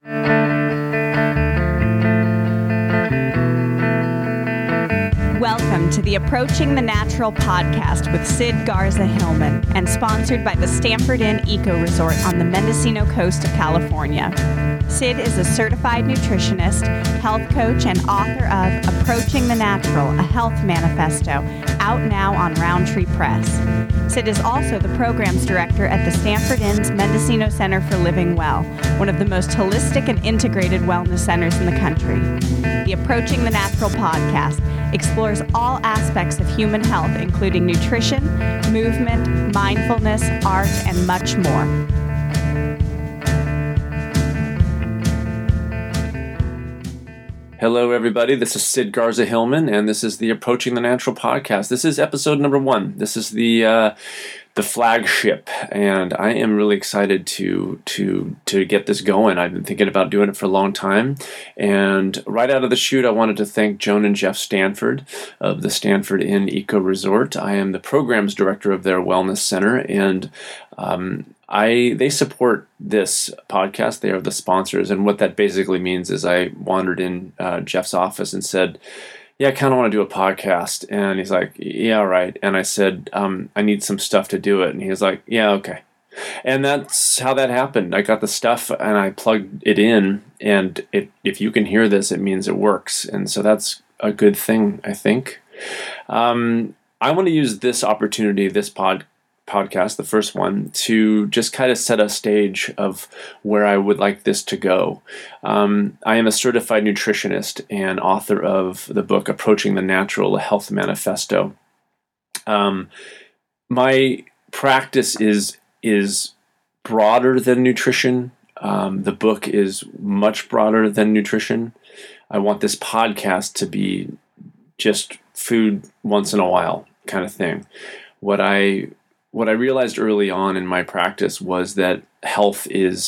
Welcome to the Approaching the Natural podcast with Sid Garza Hillman and sponsored by the Stanford Inn Eco Resort on the Mendocino coast of California. Sid is a certified nutritionist, health coach, and author of Approaching the Natural, a health manifesto, out now on Roundtree Press. Sid is also the programs director at the Stanford Inn's Mendocino Center for Living Well, one of the most holistic and integrated wellness centers in the country. The Approaching the Natural podcast explores all aspects of human health, including nutrition, movement, mindfulness, art, and much more. Hello, everybody. This is Sid Garza Hillman, and this is the Approaching the Natural podcast. This is episode number 1. This is the flagship, and I am really excited to get this going. I've been thinking about doing it for a long time, and right out of the chute, I wanted to thank Joan and Jeff Stanford of the Stanford Inn Eco Resort. I am the programs director of their wellness center, and they support this podcast. They are the sponsors, and what that basically means is I wandered in Jeff's office and said, yeah, I kind of want to do a podcast. And he's like, yeah, right. And I said, I need some stuff to do it. And he was like, yeah, okay. And that's how that happened. I got the stuff and I plugged it in, and if you can hear this, it means it works. And so that's a good thing, I think. I want to use this opportunity, this podcast, the first one, to just kind of set a stage of where I would like this to go. I am a certified nutritionist and author of the book Approaching the Natural, a health manifesto. My practice is broader than nutrition. The book is much broader than nutrition. I want this podcast to be just food once in a while kind of thing. What I realized early on in my practice was that health is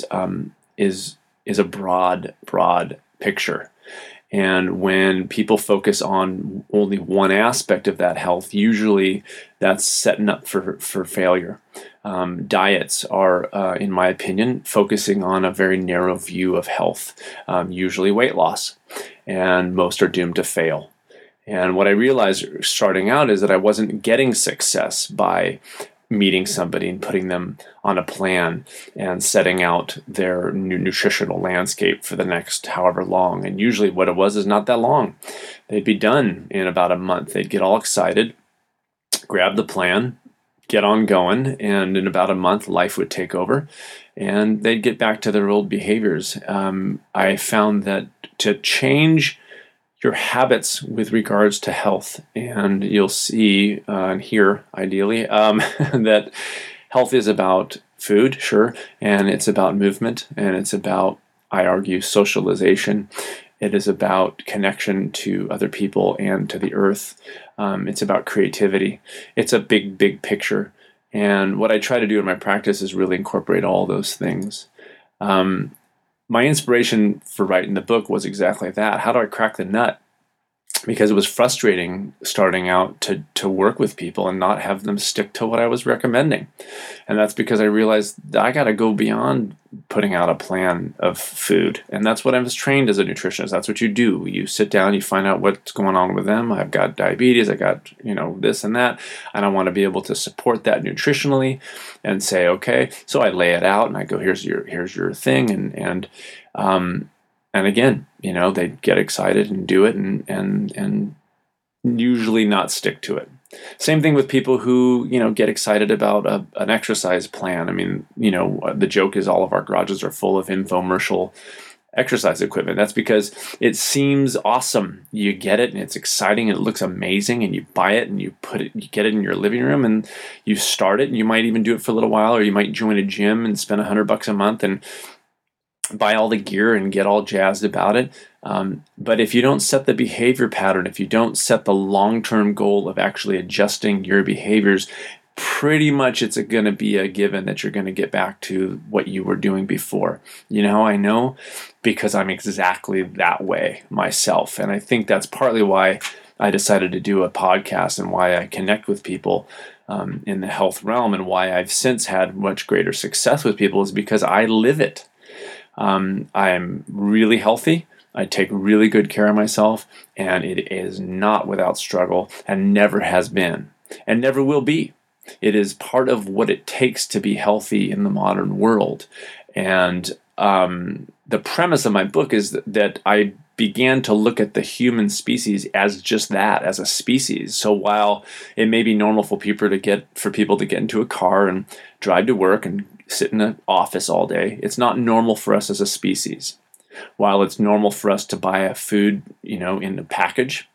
a broad picture. And when people focus on only one aspect of that health, usually that's setting up for failure. Diets are, in my opinion, focusing on a very narrow view of health, usually weight loss, and most are doomed to fail. And what I realized starting out is that I wasn't getting success by meeting somebody and putting them on a plan and setting out their nutritional landscape for the next however long. And usually what it was is not that long. They'd be done in about a month. They'd get all excited, grab the plan, get on going, and in about a month, life would take over and they'd get back to their old behaviors. I found that to change your habits with regards to health, and you'll see and hear, ideally, that health is about food, sure, and it's about movement, and it's about, I argue, socialization. It is about connection to other people and to the earth. It's about creativity. It's a big picture, and what I try to do in my practice is really incorporate all those things. My inspiration for writing the book was exactly that. How do I crack the nut? Because it was frustrating starting out to work with people and not have them stick to what I was recommending. And that's because I realized that I got to go beyond putting out a plan of food. And that's what I was trained as a nutritionist. That's what you do. You sit down, you find out what's going on with them. I've got diabetes, I got, this and that. And I want to be able to support that nutritionally and say, okay, so I lay it out and I go, here's your thing. And again, they get excited and do it and usually not stick to it. Same thing with people who, get excited about an exercise plan. I mean, the joke is all of our garages are full of infomercial exercise equipment. That's because it seems awesome. You get it and it's exciting and it looks amazing and you buy it and you get it in your living room and you start it and you might even do it for a little while, or you might join a gym and spend $100 a month and buy all the gear and get all jazzed about it. But if you don't set the behavior pattern, if you don't set the long-term goal of actually adjusting your behaviors, pretty much it's going to be a given that you're going to get back to what you were doing before. I know because I'm exactly that way myself. And I think that's partly why I decided to do a podcast and why I connect with people in the health realm, and why I've since had much greater success with people is because I live it. I'm really healthy. I take really good care of myself, and it is not without struggle, and never has been, and never will be. It is part of what it takes to be healthy in the modern world. And the premise of my book is that I began to look at the human species as just that, as a species. So while it may be normal for people to get into a car and drive to work and sit in an office all day, it's not normal for us as a species. While it's normal for us to buy a food, in a package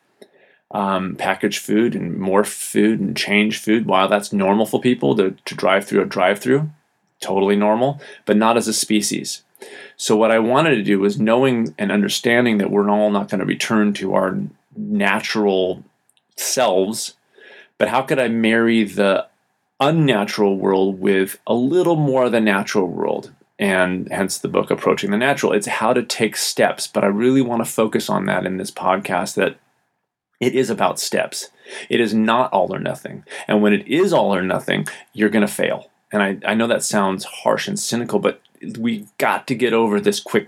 food and morph food and change food, while that's normal for people to drive through a drive-through, totally normal, but not as a species. So what I wanted to do was knowing and understanding that we're all not going to return to our natural selves, but how could I marry the unnatural world with a little more of the natural world? And hence the book, Approaching the Natural. It's how to take steps, but I really want to focus on that in this podcast, that it is about steps. It is not all or nothing. And when it is all or nothing, you're going to fail. And I know that sounds harsh and cynical, but we got to get over this quick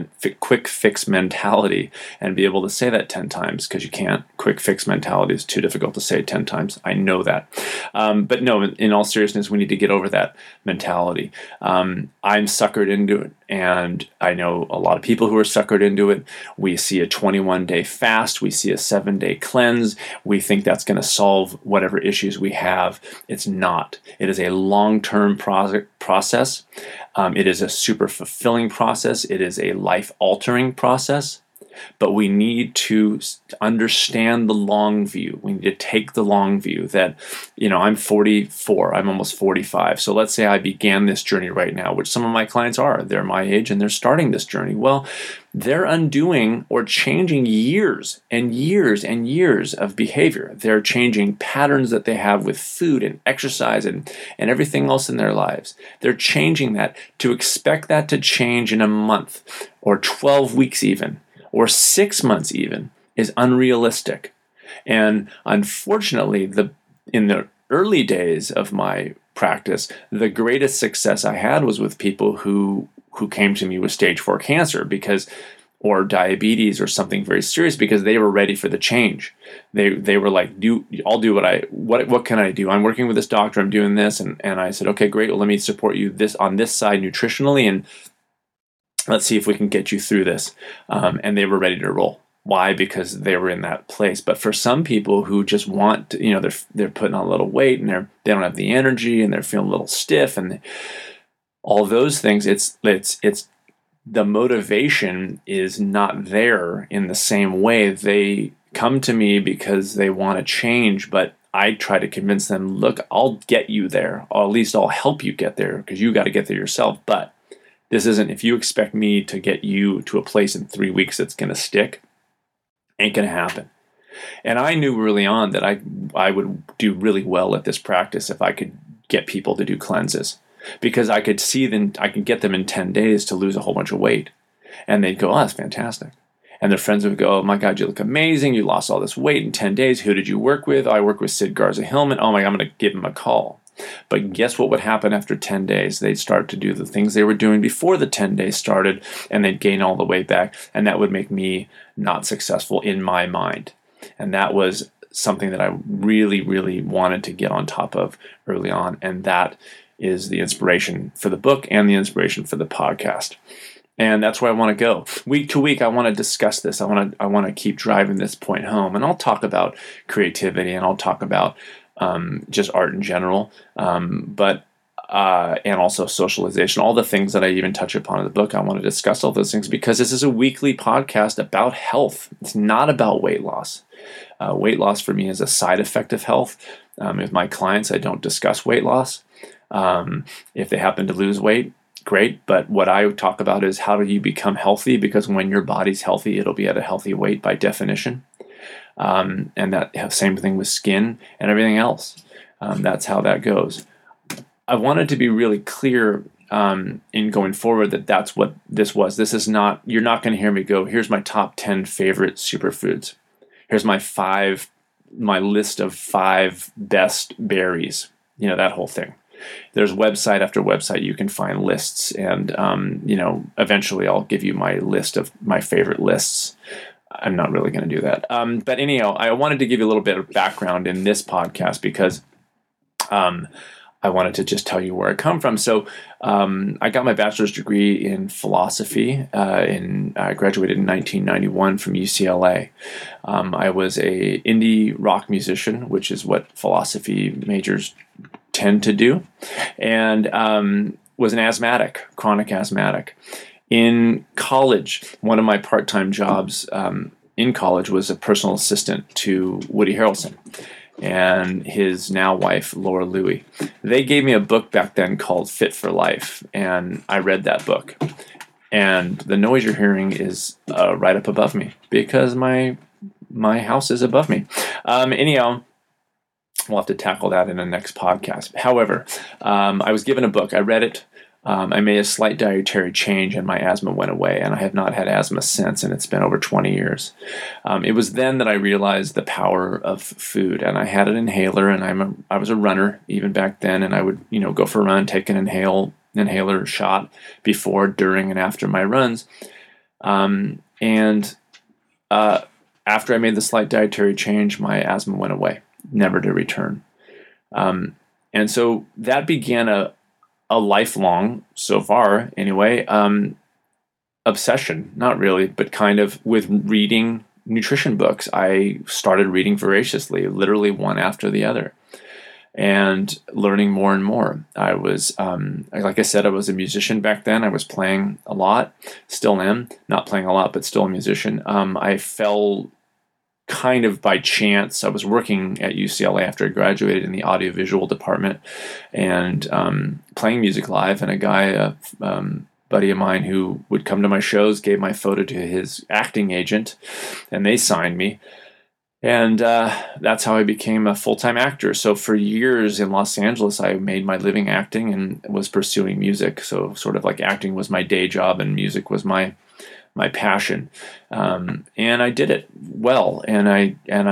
fix mentality and be able to say that 10 times, because you can't. Quick fix mentality is too difficult to say 10 times. I know that. But no, in all seriousness, we need to get over that mentality. I'm suckered into it, and I know a lot of people who are suckered into it. We see a 21-day fast. We see a 7-day cleanse. We think that's going to solve whatever issues we have. It's not. It is a long-term process. It is a super fulfilling process. It is a life-altering process. But we need to understand the long view. We need to take the long view that, I'm 44, I'm almost 45. So let's say I began this journey right now, which some of my clients are. They're my age and they're starting this journey. Well, they're undoing or changing years and years and years of behavior. They're changing patterns that they have with food and exercise and everything else in their lives. They're changing that. To expect that to change in a month or 12 weeks even, or 6 months even, is unrealistic. And unfortunately, in the early days of my practice, the greatest success I had was with people who came to me with stage 4 cancer or diabetes or something very serious, because they were ready for the change. They were like, I'll do what can I do? I'm working with this doctor, I'm doing this. And I said, okay, great. Well, let me support you on this side nutritionally, and let's see if we can get you through this. And they were ready to roll. Why? Because they were in that place. But for some people who just want to, they're putting on a little weight and they don't have the energy and they're feeling a little stiff and all those things, it's the motivation is not there in the same way. They come to me because they want to change, but I try to convince them, look, I'll get you there, or at least I'll help you get there, because you got to get there yourself. But this isn't, if you expect me to get you to a place in 3 weeks that's going to stick, ain't going to happen. And I knew early on that I would do really well at this practice if I could get people to do cleanses, because I could see them, I could get them in 10 days to lose a whole bunch of weight. And they'd go, oh, that's fantastic. And their friends would go, oh my God, you look amazing. You lost all this weight in 10 days. Who did you work with? Oh, I work with Sid Garza Hillman. Oh my God, I'm going to give him a call. But guess what would happen after 10 days? They'd start to do the things they were doing before the 10 days started, and they'd gain all the weight back. And that would make me not successful in my mind. And that was something that I really, really wanted to get on top of early on. And that is the inspiration for the book and the inspiration for the podcast. And that's where I want to go. Week to week, I want to discuss this. I want to keep driving this point home. And I'll talk about creativity, and I'll talk about just art in general, but and also socialization, all the things that I even touch upon in the book. I want to discuss all those things because this is a weekly podcast about health. It's not about weight loss. Weight loss for me is a side effect of health. With my clients, I don't discuss weight loss. If they happen to lose weight, great. But what I talk about is how do you become healthy? Because when your body's healthy, it'll be at a healthy weight by definition. And that same thing with skin and everything else. That's how that goes. I wanted to be really clear in going forward that that's what this was. This is not, you're not going to hear me go, here's my top 10 favorite superfoods. Here's my list of 5 best berries, that whole thing. There's website after website you can find lists, and eventually I'll give you my list of my favorite lists. I'm not really going to do that. But anyhow, I wanted to give you a little bit of background in this podcast because I wanted to just tell you where I come from. So I got my bachelor's degree in philosophy. I graduated in 1991 from UCLA. I was a indie rock musician, which is what philosophy majors tend to do, and was an asthmatic, chronic asthmatic. In college, one of my part-time jobs in college was a personal assistant to Woody Harrelson and his now wife, Laura Louie. They gave me a book back then called Fit for Life, and I read that book. And the noise you're hearing is right up above me because my house is above me. Anyhow, we'll have to tackle that in the next podcast. However, I was given a book. I read it. I made a slight dietary change and my asthma went away, and I have not had asthma since, and it's been over 20 years. It was then that I realized the power of food, and I had an inhaler, and I was a runner even back then, and I would go for a run, take an inhaler shot before, during, and after my runs. After I made the slight dietary change, my asthma went away, never to return. And so that began a lifelong, so far anyway, obsession, not really, but kind of with reading nutrition books. I started reading voraciously, literally one after the other, and learning more and more. I was, like I said, I was a musician back then. I was playing a lot, still am, not playing a lot, but still a musician. I fell kind of by chance. I was working at UCLA after I graduated in the audiovisual department and playing music live. And a guy, a buddy of mine who would come to my shows, gave my photo to his acting agent, and they signed me. And that's how I became a full-time actor. So for years in Los Angeles, I made my living acting and was pursuing music. So sort of like acting was my day job and music was my passion, and I did it well. And I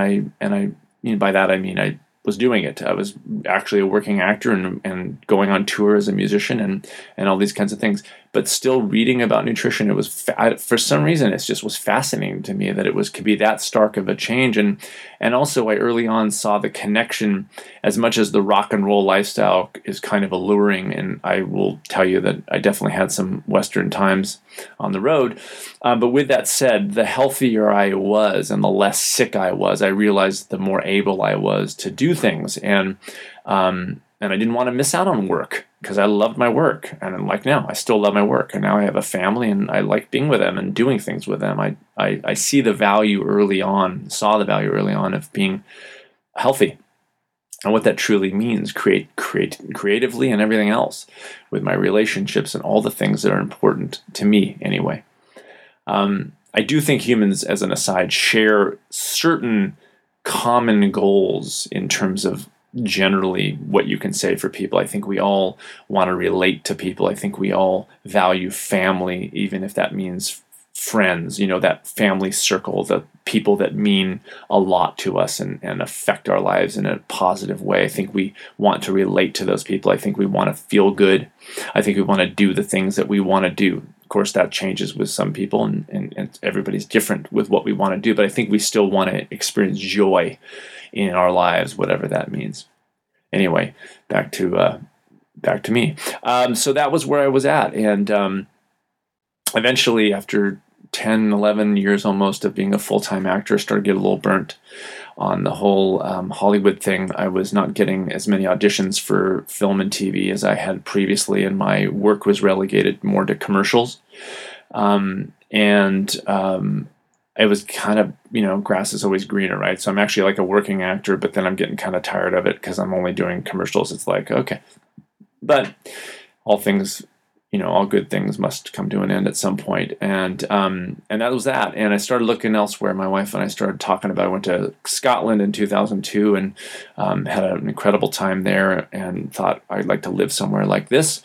by that I mean I was doing it. I was actually a working actor and going on tour as a musician and all these kinds of things. But still reading about nutrition, it was for some reason it just was fascinating to me that could be that stark of a change. And also I early on saw the connection. As much as the rock and roll lifestyle is kind of alluring, and I will tell you that I definitely had some Western times on the road. But with that said, the healthier I was and the less sick I was, I realized the more able I was to do things. And I didn't want to miss out on work because I loved my work. And like now, I still love my work. And now I have a family and I like being with them and doing things with them. I saw the value early on of being healthy and what that truly means, creatively and everything else with my relationships and all the things that are important to me anyway. I do think humans, as an aside, share certain common goals in terms of generally what you can say for people. I think we all want to relate to people. I think we all value family, even if that means friends, that family circle, the people that mean a lot to us and affect our lives in a positive way. I think we want to relate to those people. I think we want to feel good. I think we want to do the things that we want to do. Of course, that changes with some people and everybody's different with what we want to do, but I think we still want to experience joy in our lives, whatever that means. Anyway, back to me. So that was where I was at. And eventually, after 10, 11 years almost of being a full-time actor, I started to get a little burnt on the whole Hollywood thing. I was not getting as many auditions for film and TV as I had previously, and my work was relegated more to commercials. It was kind of, grass is always greener, right? So I'm actually like a working actor, but then I'm getting kind of tired of it because I'm only doing commercials. It's like, okay. But all things, all good things must come to an end at some point. And that was that. And I started looking elsewhere. My wife and I started talking about it. I went to Scotland in 2002 and had an incredible time there and thought I'd like to live somewhere like this.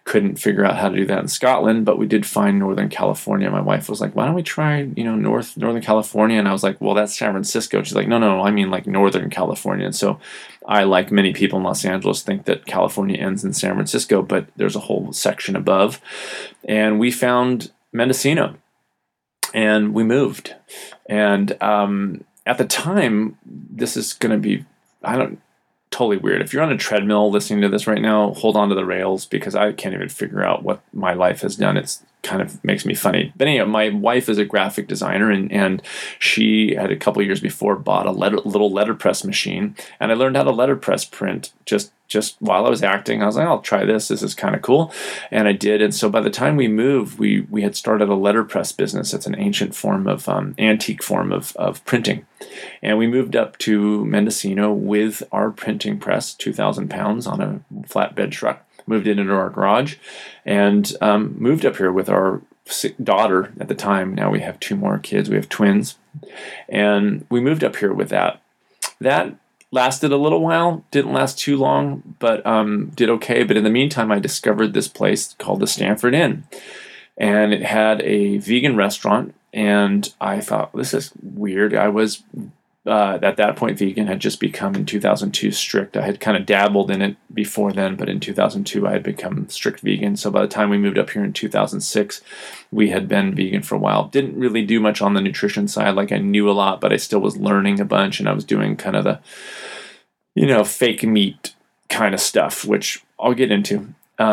couldn't figure out how to do that in Scotland, but we did find Northern California. My wife was like, why don't we try, Northern California? And I was like, well, that's San Francisco. She's like, no, I mean like Northern California. And so I, like many people in Los Angeles, think that California ends in San Francisco, but there's a whole section above. And we found Mendocino and we moved. And at the time, this is going to be, totally weird. If you're on a treadmill listening to this right now, hold on to the rails, because I can't even figure out what my life has done. It's kind of makes me funny. But anyway, my wife is a graphic designer, and she had a couple of years before bought a little letterpress machine, and I learned how to letterpress print just while I was acting. I was like, I'll try this. This is kind of cool. And I did. And so by the time we moved, we had started a letterpress business. It's an ancient form of, antique form of printing. And we moved up to Mendocino with our printing press, 2,000 pounds on a flatbed truck, moved it into our garage, and moved up here with our daughter at the time. Now we have 2 more kids. We have twins. And we moved up here with that. That lasted a little while, didn't last too long, but did okay. But in the meantime, I discovered this place called the Stanford Inn. And it had a vegan restaurant. And I thought, this is weird. I was, at that point, vegan, had just become in 2002 strict. I had kind of dabbled in it before then, but in 2002, I had become strict vegan. So by the time we moved up here in 2006, we had been vegan for a while. Didn't really do much on the nutrition side. Like, I knew a lot, but I still was learning a bunch, and I was doing kind of the, fake meat kind of stuff, which I'll get into.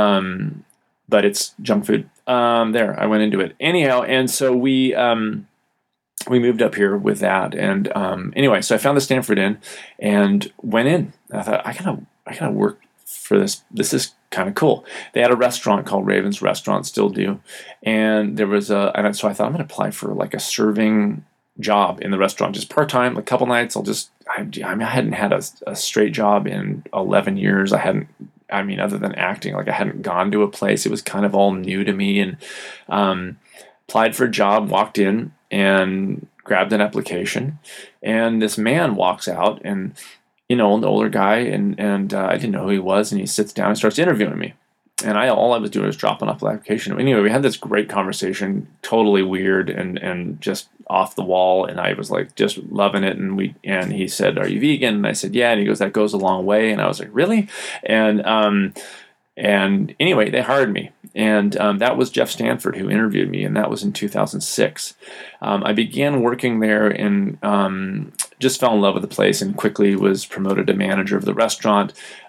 But it's junk food. There, I went into it. Anyhow, and so we moved up here with that. And anyway, so I found the Stanford Inn and went in. I thought, I gotta work for this. This is kind of cool. They had a restaurant called Raven's Restaurant, still do. And there was so I thought, I'm gonna apply for like a serving job in the restaurant, just part-time, a couple nights. I hadn't had a straight job in 11 years. Other than acting, like I hadn't gone to a place. It was kind of all new to me, and applied for a job, walked in and grabbed an application, and this man walks out, and an older guy, and I didn't know who he was, and he sits down and starts interviewing me. And all I was doing was dropping off the application. Anyway, we had this great conversation, totally weird and just off the wall. And I was like, just loving it. And he said, "Are you vegan?" And I said, "Yeah." And he goes, "That goes a long way." And I was like, "Really?" And anyway, they hired me. And that was Jeff Stanford who interviewed me. And that was in 2006. I began working there and just fell in love with the place, and quickly was promoted to manager of the restaurant.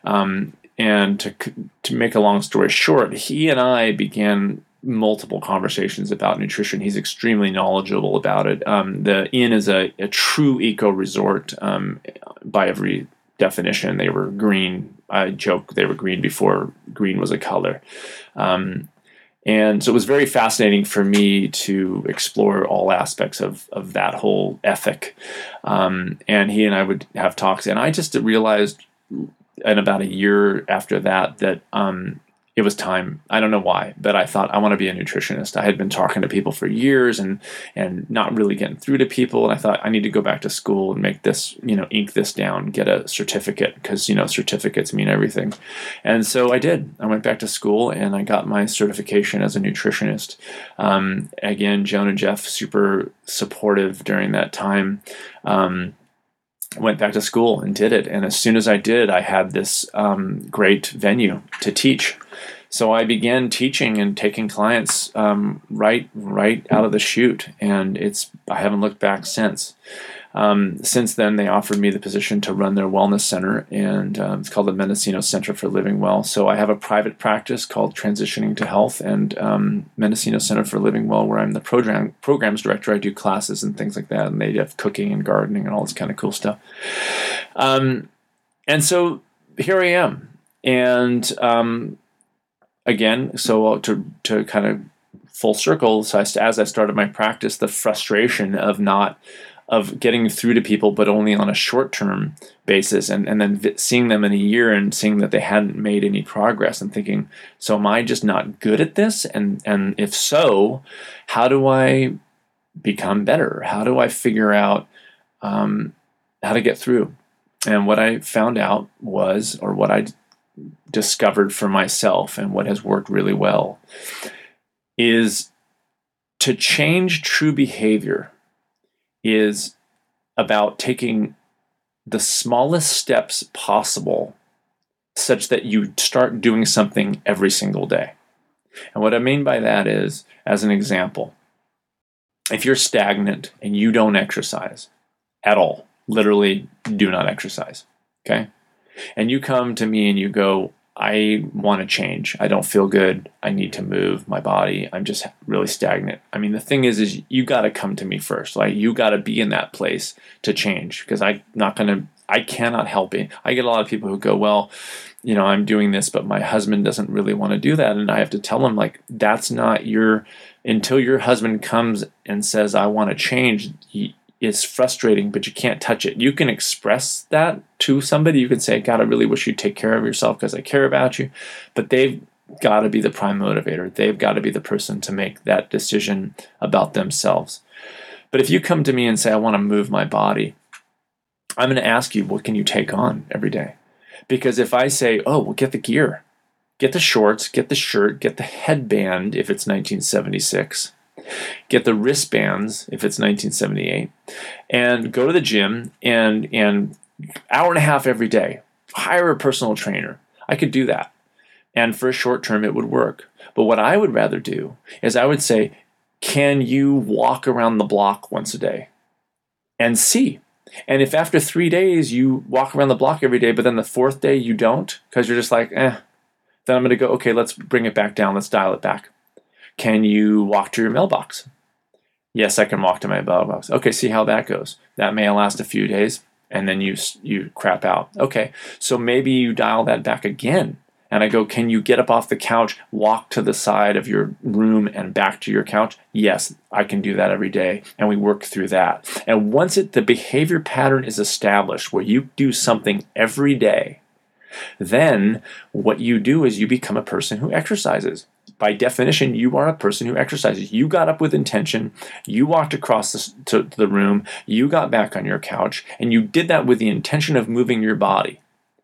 And to make a long story short, he and I began multiple conversations about nutrition. He's extremely knowledgeable about it. The Inn is a true eco resort by every definition. They were green. I joke they were green before green was a color. And so it was very fascinating for me to explore all aspects of that whole ethic. And he and I would have talks, and I just realized, and about a year after that it was time. I don't know why, but I thought, I want to be a nutritionist. I had been talking to people for years and not really getting through to people. And I thought, I need to go back to school and make this, ink this down, get a certificate, because, certificates mean everything. And so I did. I went back to school and I got my certification as a nutritionist. Again, Joan and Jeff, super supportive during that time. Went back to school and did it. And as soon as I did, I had this great venue to teach. So I began teaching and taking clients right out of the chute. And I haven't looked back since. Since then, they offered me the position to run their wellness center, and it's called the Mendocino Center for Living Well. So I have a private practice called Transitioning to Health, and Mendocino Center for Living Well, where I'm the programs director. I do classes and things like that, and they have cooking and gardening and all this kind of cool stuff. And so here I am. And again, so to kind of full circle, so as I started my practice, the frustration of getting through to people, but only on a short-term basis, and then seeing them in a year and seeing that they hadn't made any progress, and thinking, so am I just not good at this? And if so, how do I become better? How do I figure out how to get through? And what I found out was, or what I discovered for myself and what has worked really well is to change true behavior is about taking the smallest steps possible such that you start doing something every single day. And what I mean by that is, as an example, if you're stagnant and you don't exercise at all, literally do not exercise, okay? And you come to me and you go, I want to change. I don't feel good. I need to move my body. I'm just really stagnant. I mean, the thing is you got to come to me first. Like, you got to be in that place to change, because I cannot help it. I get a lot of people who go, well, I'm doing this, but my husband doesn't really want to do that. And I have to tell them, like, that's not until your husband comes and says, I want to change, it's frustrating, but you can't touch it. You can express that to somebody. You can say, God, I really wish you'd take care of yourself because I care about you. But they've got to be the prime motivator. They've got to be the person to make that decision about themselves. But if you come to me and say, I want to move my body, I'm going to ask you, what can you take on every day? Because if I say, oh, well, get the gear, get the shorts, get the shirt, get the headband if it's 1976, get the wristbands if it's 1978, and go to the gym and hour and a half every day, hire a personal trainer. I could do that. And for a short term, it would work. But what I would rather do is I would say, can you walk around the block once a day and see? And if after 3 days you walk around the block every day, but then the fourth day you don't, because you're just like, then I'm going to go, okay, let's bring it back down. Let's dial it back. Can you walk to your mailbox? Yes, I can walk to my mailbox. Okay, see how that goes. That may last a few days, and then you crap out. Okay, so maybe you dial that back again. And I go, can you get up off the couch, walk to the side of your room and back to your couch? Yes, I can do that every day. And we work through that. And once the behavior pattern is established where you do something every day, then what you do is you become a person who exercises. By definition, you are a person who exercises. You got up with intention, you walked across to the room, you got back on your couch, and you did that with the intention of moving your body.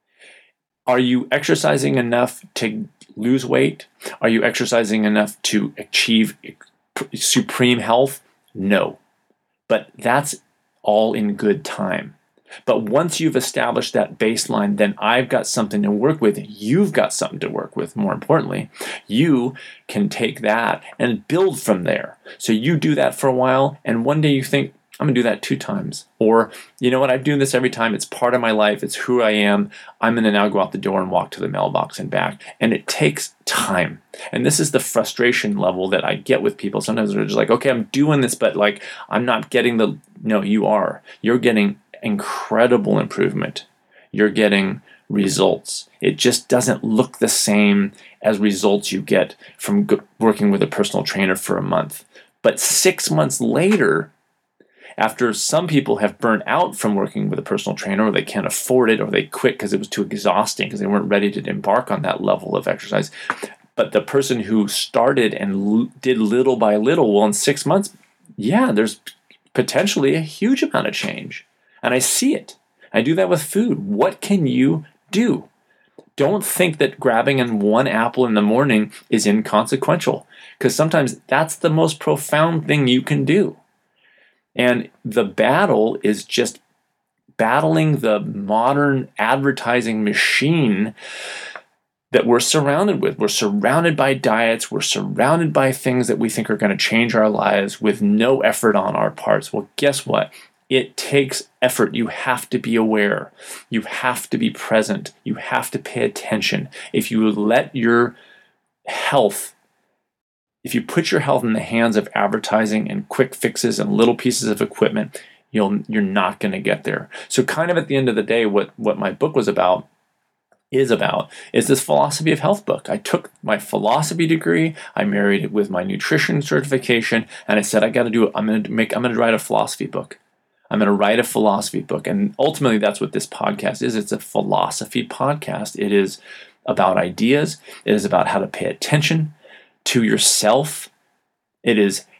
Are you exercising enough to lose weight? Are you exercising enough to achieve supreme health? No. But that's all in good time. But once you've established that baseline, then I've got something to work with. You've got something to work with. More importantly, you can take that and build from there. So you do that for a while, and one day you think, I'm going to do that 2 times. Or, you know what, I'm doing this every time. It's part of my life. It's who I am. I'm going to now go out the door and walk to the mailbox and back. And it takes time. And this is the frustration level that I get with people. Sometimes they're just like, okay, I'm doing this, but like, I'm not getting no, you are. You're getting incredible improvement. You're getting results. It just doesn't look the same as results you get from working with a personal trainer for a month. But 6 months later, after some people have burnt out from working with a personal trainer, or they can't afford it, or they quit because it was too exhausting, because they weren't ready to embark on that level of exercise. But the person who started and did little by little, well, in 6 months, yeah, there's potentially a huge amount of change. And I see it. I do that with food. What can you do? Don't think that grabbing one apple in the morning is inconsequential, because sometimes that's the most profound thing you can do. And the battle is just battling the modern advertising machine that we're surrounded with. We're surrounded by diets. We're surrounded by things that we think are going to change our lives with no effort on our parts. Well, guess what? It takes effort. You have to be aware. You have to be present. You have to pay attention. If you let your health, if you put your health in the hands of advertising and quick fixes and little pieces of equipment, you're not going to get there. So kind of at the end of the day, what my book was about is this philosophy of health book. I took my philosophy degree, I married it with my nutrition certification, and I said, I got to do it. I'm going to write a philosophy book. I'm going to write a philosophy book. And ultimately, that's what this podcast is. It's a philosophy podcast. It is about ideas. It is about how to pay attention to yourself. It is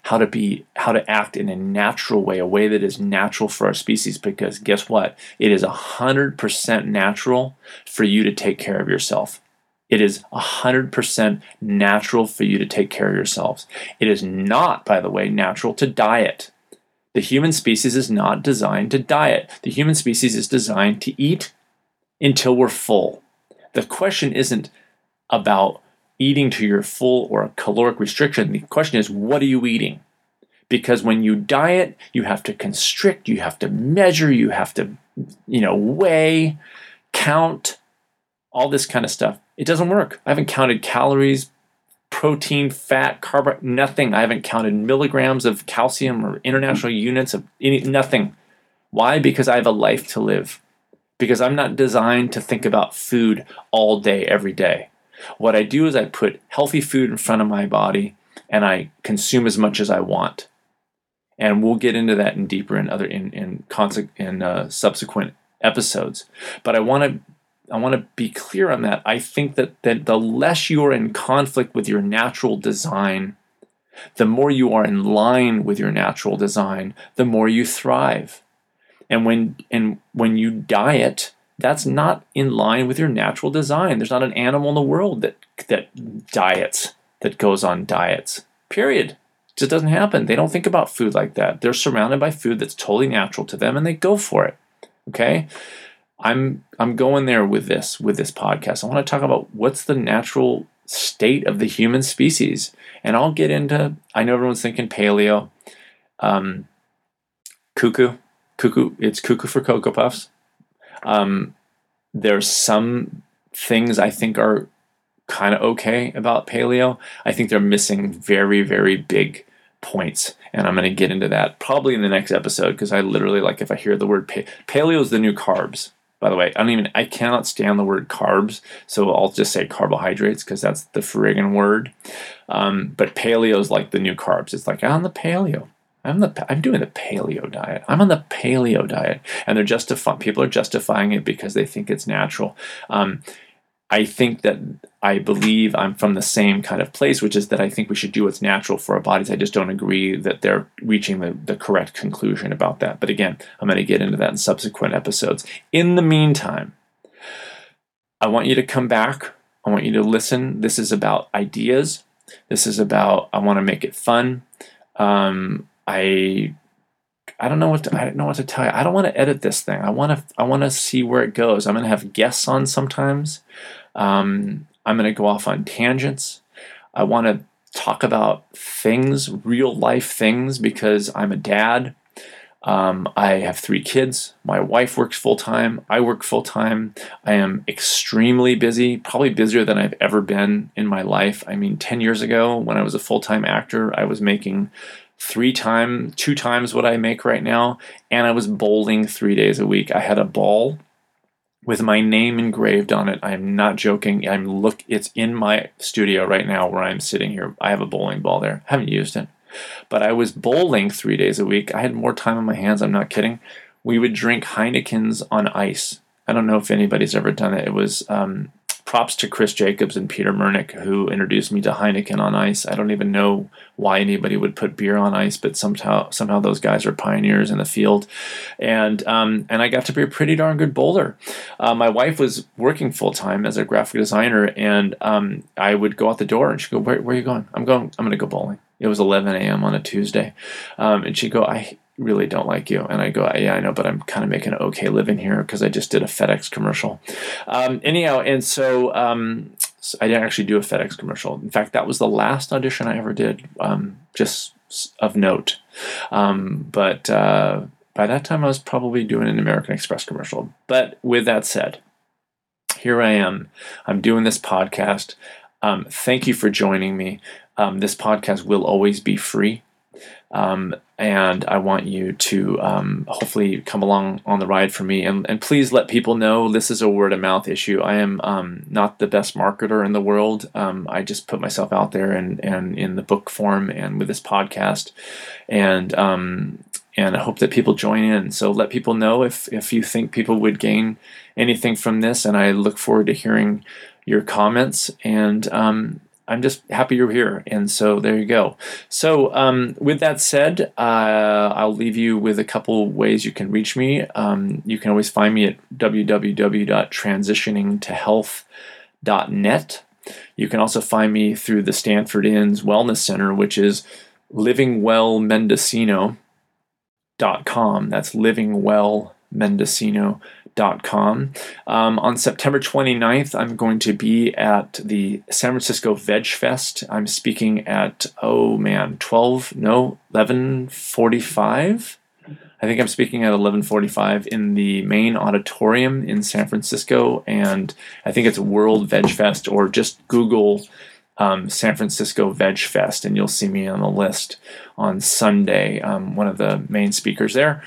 how to act in a natural way, a way that is natural for our species, because guess what? It is 100% natural for you to take care of yourself. It is 100% natural for you to take care of yourselves. It is not, by the way, natural to diet. The human species is not designed to diet. The human species is designed to eat until we're full. The question isn't about eating to your full or a caloric restriction. The question is, what are you eating? Because when you diet, you have to constrict, you have to measure, you have to, weigh, count, all this kind of stuff. It doesn't work. I haven't counted calories, protein, fat, carb, nothing. I haven't counted milligrams of calcium or international units of nothing. Why? Because I have a life to live. Because I'm not designed to think about food all day, every day. What I do is I put healthy food in front of my body and I consume as much as I want. And we'll get into that in subsequent episodes. But I want to be clear on that. I think that the less you are in conflict with your natural design, the more you are in line with your natural design, the more you thrive. And when you diet, that's not in line with your natural design. There's not an animal in the world that diets, that goes on diets. Period. It just doesn't happen. They don't think about food like that. They're surrounded by food that's totally natural to them, and they go for it. Okay? I'm going there with this podcast. I want to talk about what's the natural state of the human species. And I'll get into, I know everyone's thinking paleo, cuckoo, it's cuckoo for Cocoa Puffs. There's some things I think are kind of okay about paleo. I think they're missing very, very big points. And I'm going to get into that probably in the next episode, because I literally, if I hear the word paleo is the new carbs. By the way, I cannot stand the word carbs, so I'll just say carbohydrates, because that's the friggin' word. But paleo is like the new carbs. It's like, I'm on the paleo. I'm doing the paleo diet. I'm on the paleo diet, and people are justifying it because they think it's natural. I believe I'm from the same kind of place, which is that I think we should do what's natural for our bodies. I just don't agree that they're reaching the correct conclusion about that. But again, I'm going to get into that in subsequent episodes. In the meantime, I want you to come back. I want you to listen. This is about ideas. This is about, I want to make it fun. I don't know what to tell you. I don't want to edit this thing. I want to see where it goes. I'm going to have guests on sometimes. I'm going to go off on tangents. I want to talk about things, real life things, because I'm a dad. I have 3 kids. My wife works full-time. I work full-time. I am extremely busy, probably busier than I've ever been in my life. 10 years ago, when I was a full-time actor, I was making 2 times what I make right now, and I was bowling 3 days a week. I had a ball with my name engraved on it. I am not joking. It's in my studio right now where I'm sitting here. I have a bowling ball there. I haven't used it. But I was bowling 3 days a week. I had more time on my hands. I'm not kidding. We would drink Heinekens on ice. I don't know if anybody's ever done it. It was props to Chris Jacobs and Peter Murnick, who introduced me to Heineken on ice. I don't even know why anybody would put beer on ice, but somehow those guys are pioneers in the field. And I got to be a pretty darn good bowler. My wife was working full time as a graphic designer, and I would go out the door, and she'd go, "Where are you going?" I'm going to go bowling. It was 11 a.m. on a Tuesday, and she'd go, "I really don't like you." And I go, "Yeah, I know, but I'm kind of making an okay living here because I just did a FedEx commercial." So I didn't actually do a FedEx commercial. In fact, that was the last audition I ever did, just of note. But by that time, I was probably doing an American Express commercial. But with that said, here I am. I'm doing this podcast. Thank you for joining me. This podcast will always be free. And I want you to hopefully come along on the ride for me. And please let people know this is a word of mouth issue. I am not the best marketer in the world. I just put myself out there and in the book form and with this podcast. And I hope that people join in. So let people know if you think people would gain anything from this. And I look forward to hearing your comments. And I'm just happy you're here. And so there you go. So with that said, I'll leave you with a couple ways you can reach me. You can always find me at www.transitioningtohealth.net. You can also find me through the Stanford Inn's Wellness Center, which is livingwellmendocino.com. That's livingwellmendocino.com. On September 29th, I'm going to be at the San Francisco Veg Fest. I'm speaking at, 11:45. I think I'm speaking at 11:45 in the main auditorium in San Francisco, and I think it's World Veg Fest, or just Google San Francisco Veg Fest, and you'll see me on the list on Sunday, one of the main speakers there.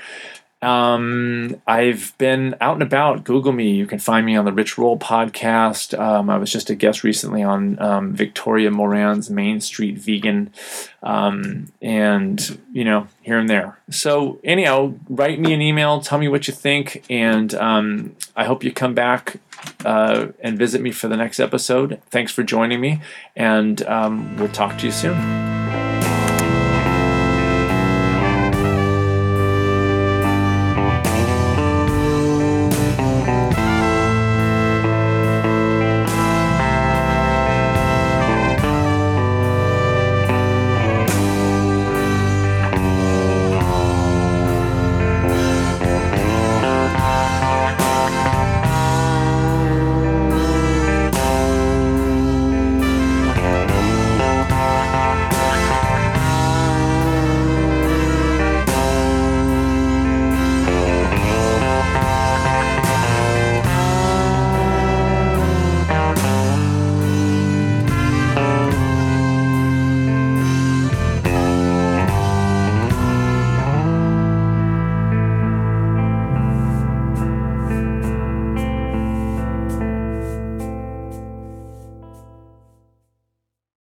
I've been out and about. Google me. You can find me on the Rich Roll podcast. I was just a guest recently on Victoria Moran's Main Street Vegan, and here and there. So anyhow, write me an email. Tell me what you think, and I hope you come back and visit me for the next episode. Thanks for joining me, and we'll talk to you soon.